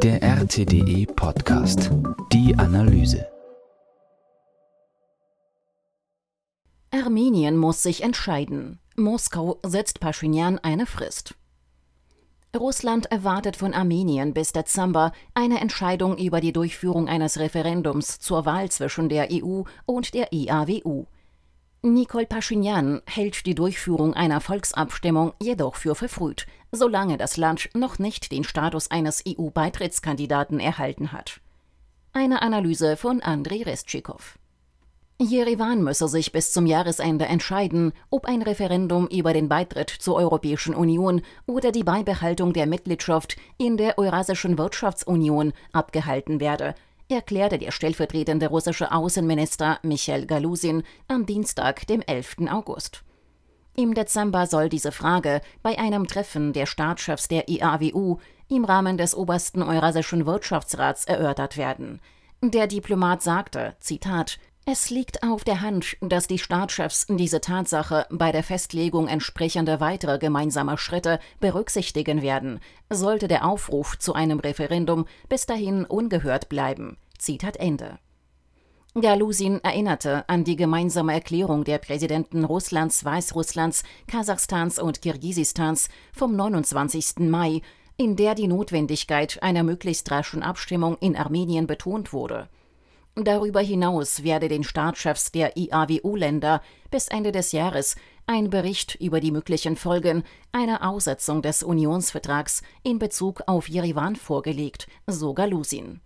Der RTDE Podcast. Die Analyse. Armenien muss sich entscheiden. Moskau setzt Paschinjan eine Frist. Russland erwartet von Armenien bis Dezember eine Entscheidung über die Durchführung eines Referendums zur Wahl zwischen der EU und der EAWU. Nikol Paschinjan hält die Durchführung einer Volksabstimmung jedoch für verfrüht, solange das Land noch nicht den Status eines EU-Beitrittskandidaten erhalten hat. Eine Analyse von Andrei Restschikow. Jerewan müsse sich bis zum Jahresende entscheiden, ob ein Referendum über den Beitritt zur Europäischen Union oder die Beibehaltung der Mitgliedschaft in der Eurasischen Wirtschaftsunion abgehalten werde, erklärte der stellvertretende russische Außenminister Michail Galusin am Dienstag, dem 11. August. Im Dezember soll diese Frage bei einem Treffen der Staatschefs der EAWU im Rahmen des obersten Eurasischen Wirtschaftsrats erörtert werden. Der Diplomat sagte, Zitat, „Es liegt auf der Hand, dass die Staatschefs diese Tatsache bei der Festlegung entsprechender weiterer gemeinsamer Schritte berücksichtigen werden, sollte der Aufruf zu einem Referendum bis dahin ungehört bleiben." Zitat Ende. Galusin erinnerte an die gemeinsame Erklärung der Präsidenten Russlands, Weißrusslands, Kasachstans und Kirgisistans vom 29. Mai, in der die Notwendigkeit einer möglichst raschen Abstimmung in Armenien betont wurde. Darüber hinaus werde den Staatschefs der EAWU-Länder bis Ende des Jahres ein Bericht über die möglichen Folgen einer Aussetzung des Unionsvertrags in Bezug auf Jerewan vorgelegt, so Galusin.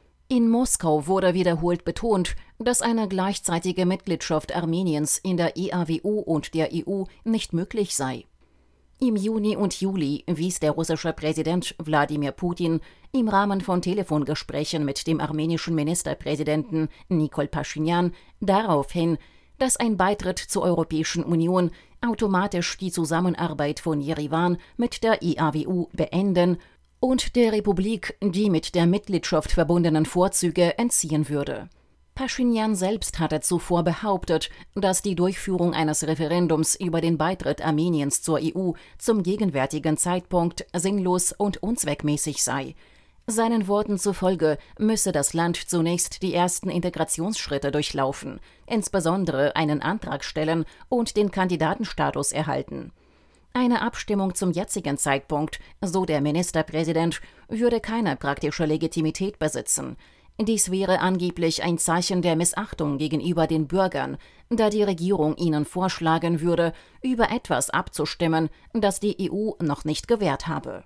In Moskau wurde wiederholt betont, dass eine gleichzeitige Mitgliedschaft Armeniens in der EAWU und der EU nicht möglich sei. Im Juni und Juli wies der russische Präsident Wladimir Putin im Rahmen von Telefongesprächen mit dem armenischen Ministerpräsidenten Nikol Paschinjan darauf hin, dass ein Beitritt zur Europäischen Union automatisch die Zusammenarbeit von Jerewan mit der EAWU beenden und der Republik die mit der Mitgliedschaft verbundenen Vorzüge entziehen würde. Paschinjan selbst hatte zuvor behauptet, dass die Durchführung eines Referendums über den Beitritt Armeniens zur EU zum gegenwärtigen Zeitpunkt sinnlos und unzweckmäßig sei. Seinen Worten zufolge müsse das Land zunächst die ersten Integrationsschritte durchlaufen, insbesondere einen Antrag stellen und den Kandidatenstatus erhalten. Eine Abstimmung zum jetzigen Zeitpunkt, so der Ministerpräsident, würde keine praktische Legitimität besitzen. Dies wäre angeblich ein Zeichen der Missachtung gegenüber den Bürgern, da die Regierung ihnen vorschlagen würde, über etwas abzustimmen, das die EU noch nicht gewährt habe.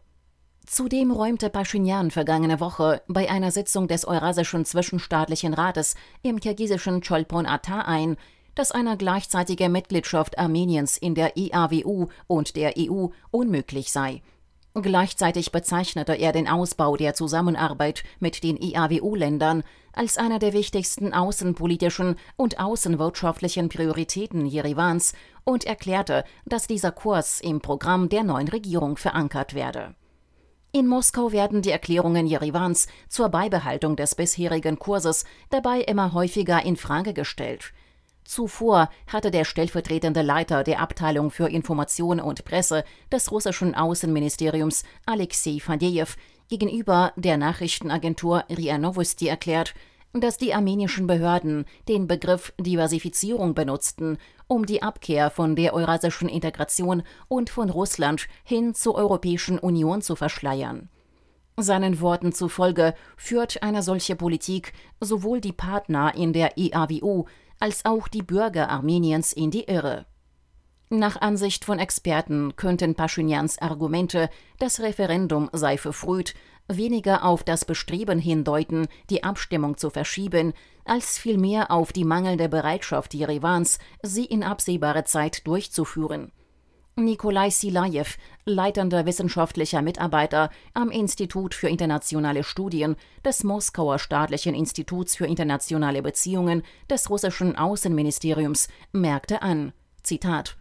Zudem räumte Paschinjan vergangene Woche bei einer Sitzung des Eurasischen Zwischenstaatlichen Rates im kirgisischen Cholpon-Ata ein, dass eine gleichzeitige Mitgliedschaft Armeniens in der EAWU und der EU unmöglich sei. Gleichzeitig bezeichnete er den Ausbau der Zusammenarbeit mit den EAWU-Ländern als eine der wichtigsten außenpolitischen und außenwirtschaftlichen Prioritäten Jerewans und erklärte, dass dieser Kurs im Programm der neuen Regierung verankert werde. In Moskau werden die Erklärungen Jerewans zur Beibehaltung des bisherigen Kurses dabei immer häufiger in Frage gestellt. Zuvor hatte der stellvertretende Leiter der Abteilung für Information und Presse des russischen Außenministeriums Alexei Fadejew gegenüber der Nachrichtenagentur RIA Novosti erklärt, dass die armenischen Behörden den Begriff Diversifizierung benutzten, um die Abkehr von der eurasischen Integration und von Russland hin zur Europäischen Union zu verschleiern. Seinen Worten zufolge führt eine solche Politik sowohl die Partner in der EAWU als auch die Bürger Armeniens in die Irre. Nach Ansicht von Experten könnten Paschinjans Argumente, das Referendum sei verfrüht, weniger auf das Bestreben hindeuten, die Abstimmung zu verschieben, als vielmehr auf die mangelnde Bereitschaft Jerewans, sie in absehbarer Zeit durchzuführen. Nikolai Silajew, leitender wissenschaftlicher Mitarbeiter am Institut für internationale Studien des Moskauer Staatlichen Instituts für internationale Beziehungen des russischen Außenministeriums, merkte an, Zitat,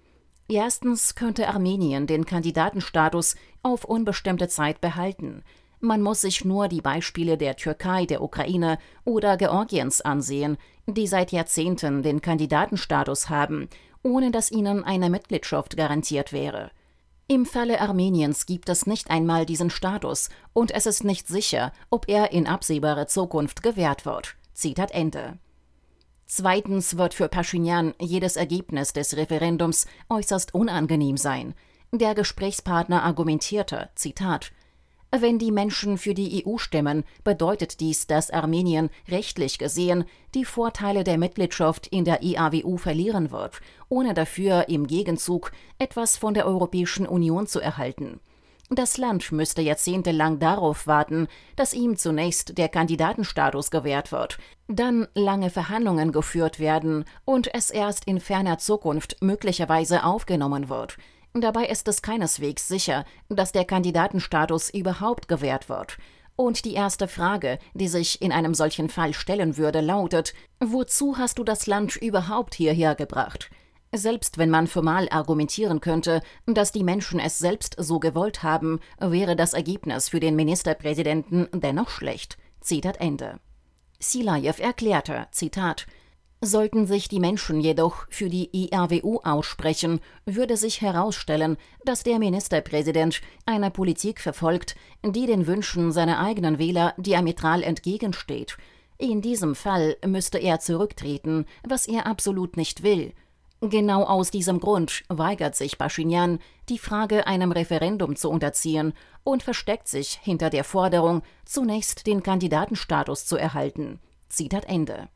„Erstens könnte Armenien den Kandidatenstatus auf unbestimmte Zeit behalten. Man muss sich nur die Beispiele der Türkei, der Ukraine oder Georgiens ansehen, die seit Jahrzehnten den Kandidatenstatus haben, ohne dass ihnen eine Mitgliedschaft garantiert wäre. Im Falle Armeniens gibt es nicht einmal diesen Status und es ist nicht sicher, ob er in absehbarer Zukunft gewährt wird. Zitat Ende. Zweitens wird für Paschinjan jedes Ergebnis des Referendums äußerst unangenehm sein. Der Gesprächspartner argumentierte, Zitat, wenn die Menschen für die EU stimmen, bedeutet dies, dass Armenien rechtlich gesehen die Vorteile der Mitgliedschaft in der EAWU verlieren wird, ohne dafür im Gegenzug etwas von der Europäischen Union zu erhalten. Das Land müsste jahrzehntelang darauf warten, dass ihm zunächst der Kandidatenstatus gewährt wird, dann lange Verhandlungen geführt werden und es erst in ferner Zukunft möglicherweise aufgenommen wird. Dabei ist es keineswegs sicher, dass der Kandidatenstatus überhaupt gewährt wird. Und die erste Frage, die sich in einem solchen Fall stellen würde, lautet: Wozu hast du das Land überhaupt hierher gebracht? Selbst wenn man formal argumentieren könnte, dass die Menschen es selbst so gewollt haben, wäre das Ergebnis für den Ministerpräsidenten dennoch schlecht. Zitat Ende. Silajew erklärte, Zitat, sollten sich die Menschen jedoch für die EAWU aussprechen, würde sich herausstellen, dass der Ministerpräsident eine Politik verfolgt, die den Wünschen seiner eigenen Wähler diametral entgegensteht. In diesem Fall müsste er zurücktreten, was er absolut nicht will. Genau aus diesem Grund weigert sich Paschinjan, die Frage einem Referendum zu unterziehen und versteckt sich hinter der Forderung, zunächst den Kandidatenstatus zu erhalten. Zitat Ende.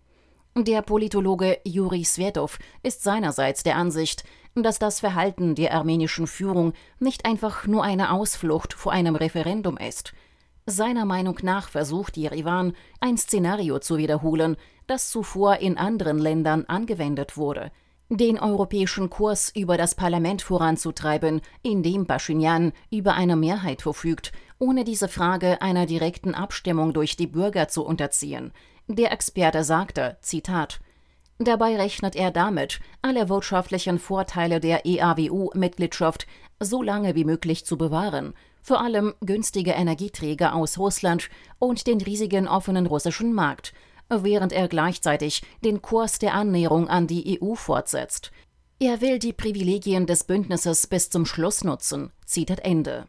Der Politologe Juri Svetov ist seinerseits der Ansicht, dass das Verhalten der armenischen Führung nicht einfach nur eine Ausflucht vor einem Referendum ist. Seiner Meinung nach versucht Jerewan, ein Szenario zu wiederholen, das zuvor in anderen Ländern angewendet wurde: den europäischen Kurs über das Parlament voranzutreiben, indem Paschinjan über eine Mehrheit verfügt, ohne diese Frage einer direkten Abstimmung durch die Bürger zu unterziehen. Der Experte sagte, Zitat, dabei rechnet er damit, alle wirtschaftlichen Vorteile der EAWU-Mitgliedschaft so lange wie möglich zu bewahren, vor allem günstige Energieträger aus Russland und den riesigen offenen russischen Markt, während er gleichzeitig den Kurs der Annäherung an die EU fortsetzt. Er will die Privilegien des Bündnisses bis zum Schluss nutzen. Zitat Ende.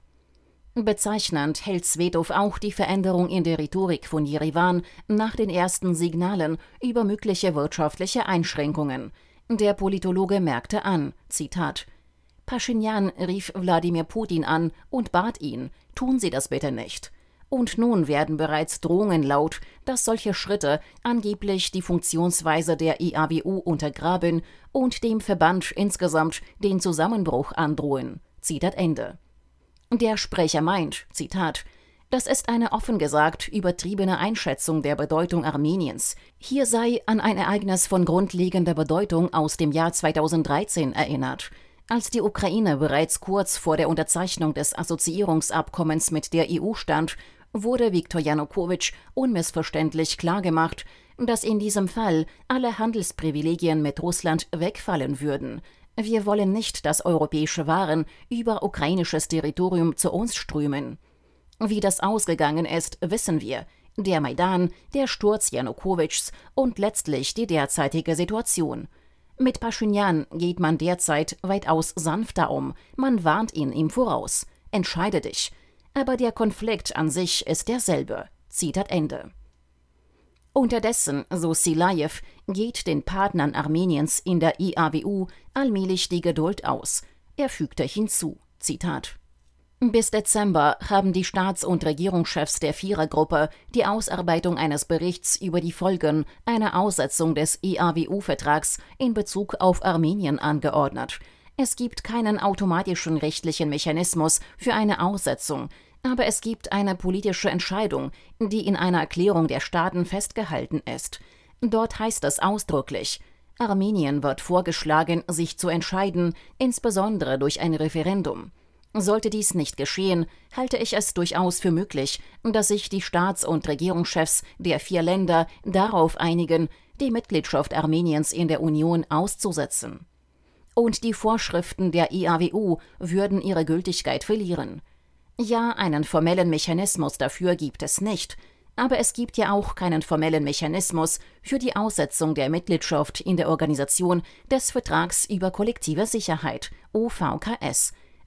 Bezeichnend hält Svetov auch die Veränderung in der Rhetorik von Jerewan nach den ersten Signalen über mögliche wirtschaftliche Einschränkungen. Der Politologe merkte an, Zitat, Paschinjan rief Wladimir Putin an und bat ihn, tun Sie das bitte nicht. Und nun werden bereits Drohungen laut, dass solche Schritte angeblich die Funktionsweise der EAWU untergraben und dem Verband insgesamt den Zusammenbruch androhen. Zitat Ende. Der Sprecher meint, Zitat, das ist eine offen gesagt übertriebene Einschätzung der Bedeutung Armeniens. Hier sei an ein Ereignis von grundlegender Bedeutung aus dem Jahr 2013 erinnert. Als die Ukraine bereits kurz vor der Unterzeichnung des Assoziierungsabkommens mit der EU stand, wurde Viktor Janukowitsch unmissverständlich klargemacht, dass in diesem Fall alle Handelsprivilegien mit Russland wegfallen würden. Wir wollen nicht, dass europäische Waren über ukrainisches Territorium zu uns strömen. Wie das ausgegangen ist, wissen wir. Der Maidan, der Sturz Janukowitschs und letztlich die derzeitige Situation. Mit Paschinjan geht man derzeit weitaus sanfter um. Man warnt ihn im Voraus. Entscheide dich. Aber der Konflikt an sich ist derselbe. Zitat Ende. Unterdessen, so Silajew, geht den Partnern Armeniens in der EAWU allmählich die Geduld aus. Er fügte hinzu, Zitat, bis Dezember haben die Staats- und Regierungschefs der Vierergruppe die Ausarbeitung eines Berichts über die Folgen einer Aussetzung des EAWU-Vertrags in Bezug auf Armenien angeordnet. Es gibt keinen automatischen rechtlichen Mechanismus für eine Aussetzung, aber es gibt eine politische Entscheidung, die in einer Erklärung der Staaten festgehalten ist. Dort heißt es ausdrücklich, Armenien wird vorgeschlagen, sich zu entscheiden, insbesondere durch ein Referendum. Sollte dies nicht geschehen, halte ich es durchaus für möglich, dass sich die Staats- und Regierungschefs der 4 Länder darauf einigen, die Mitgliedschaft Armeniens in der Union auszusetzen. Und die Vorschriften der EAWU würden ihre Gültigkeit verlieren. Ja, einen formellen Mechanismus dafür gibt es nicht, aber es gibt ja auch keinen formellen Mechanismus für die Aussetzung der Mitgliedschaft in der Organisation des Vertrags über kollektive Sicherheit, OVKS.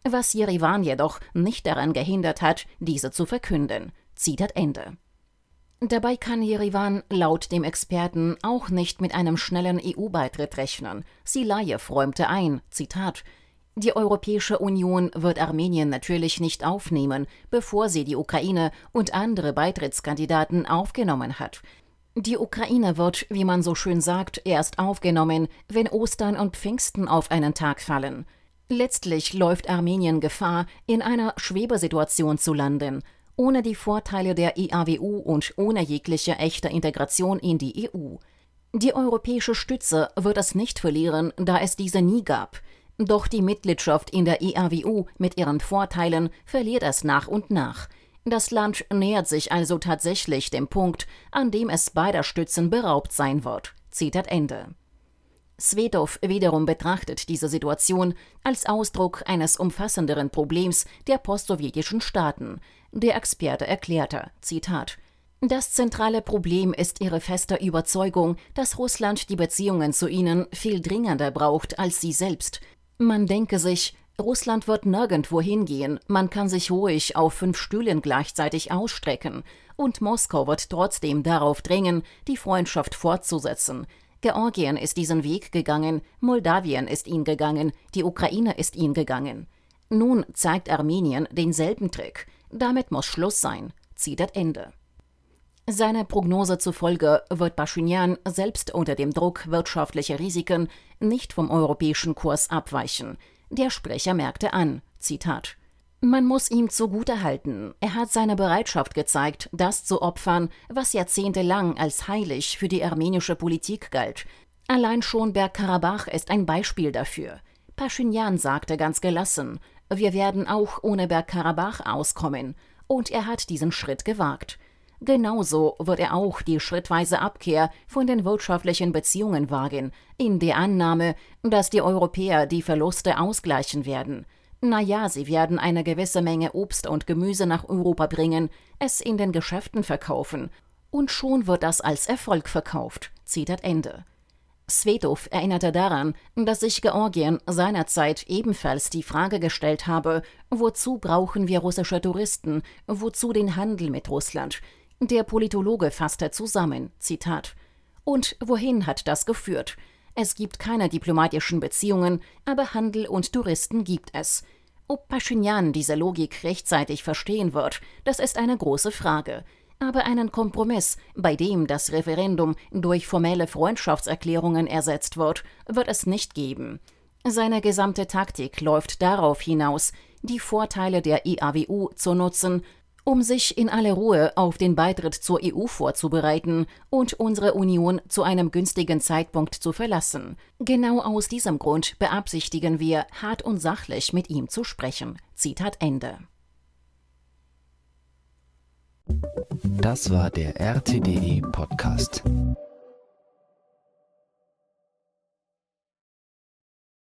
was Jerewan jedoch nicht daran gehindert hat, diese zu verkünden. Zitat Ende. Dabei kann Jerewan laut dem Experten auch nicht mit einem schnellen EU-Beitritt rechnen. Silajew räumte ein, Zitat: Die Europäische Union wird Armenien natürlich nicht aufnehmen, bevor sie die Ukraine und andere Beitrittskandidaten aufgenommen hat. Die Ukraine wird, wie man so schön sagt, erst aufgenommen, wenn Ostern und Pfingsten auf einen Tag fallen. Letztlich läuft Armenien Gefahr, in einer Schwebesituation zu landen, ohne die Vorteile der EAWU und ohne jegliche echte Integration in die EU. Die europäische Stütze wird es nicht verlieren, da es diese nie gab. Doch die Mitgliedschaft in der EAWU mit ihren Vorteilen verliert es nach und nach. Das Land nähert sich also tatsächlich dem Punkt, an dem es beider Stützen beraubt sein wird. Zitat Ende. Svetow wiederum betrachtet diese Situation als Ausdruck eines umfassenderen Problems der postsowjetischen Staaten. Der Experte erklärte, Zitat: Das zentrale Problem ist ihre feste Überzeugung, dass Russland die Beziehungen zu ihnen viel dringender braucht als sie selbst. Man denke sich, Russland wird nirgendwo hingehen, man kann sich ruhig auf 5 Stühlen gleichzeitig ausstrecken. Und Moskau wird trotzdem darauf drängen, die Freundschaft fortzusetzen. Georgien ist diesen Weg gegangen, Moldawien ist ihn gegangen, die Ukraine ist ihn gegangen. Nun zeigt Armenien denselben Trick. Damit muss Schluss sein. Zitat Ende. Seiner Prognose zufolge wird Paschinjan selbst unter dem Druck wirtschaftlicher Risiken nicht vom europäischen Kurs abweichen. Der Sprecher merkte an, Zitat: Man muss ihm zugutehalten, er hat seine Bereitschaft gezeigt, das zu opfern, was jahrzehntelang als heilig für die armenische Politik galt. Allein schon Bergkarabach ist ein Beispiel dafür. Paschinjan sagte ganz gelassen, wir werden auch ohne Bergkarabach auskommen. Und er hat diesen Schritt gewagt. Genauso wird er auch die schrittweise Abkehr von den wirtschaftlichen Beziehungen wagen, in der Annahme, dass die Europäer die Verluste ausgleichen werden. Naja, sie werden eine gewisse Menge Obst und Gemüse nach Europa bringen, es in den Geschäften verkaufen. Und schon wird das als Erfolg verkauft. Zitat Ende. Svetow erinnerte daran, dass sich Georgien seinerzeit ebenfalls die Frage gestellt habe, wozu brauchen wir russische Touristen, wozu den Handel mit Russland? Der Politologe fasste zusammen, Zitat: Und wohin hat das geführt? Es gibt keine diplomatischen Beziehungen, aber Handel und Touristen gibt es. Ob Paschinjan diese Logik rechtzeitig verstehen wird, das ist eine große Frage. Aber einen Kompromiss, bei dem das Referendum durch formelle Freundschaftserklärungen ersetzt wird, wird es nicht geben. Seine gesamte Taktik läuft darauf hinaus, die Vorteile der EAWU zu nutzen, um sich in aller Ruhe auf den Beitritt zur EU vorzubereiten und unsere Union zu einem günstigen Zeitpunkt zu verlassen. Genau aus diesem Grund beabsichtigen wir, hart und sachlich mit ihm zu sprechen. Zitat Ende. Das war der RTDE Podcast.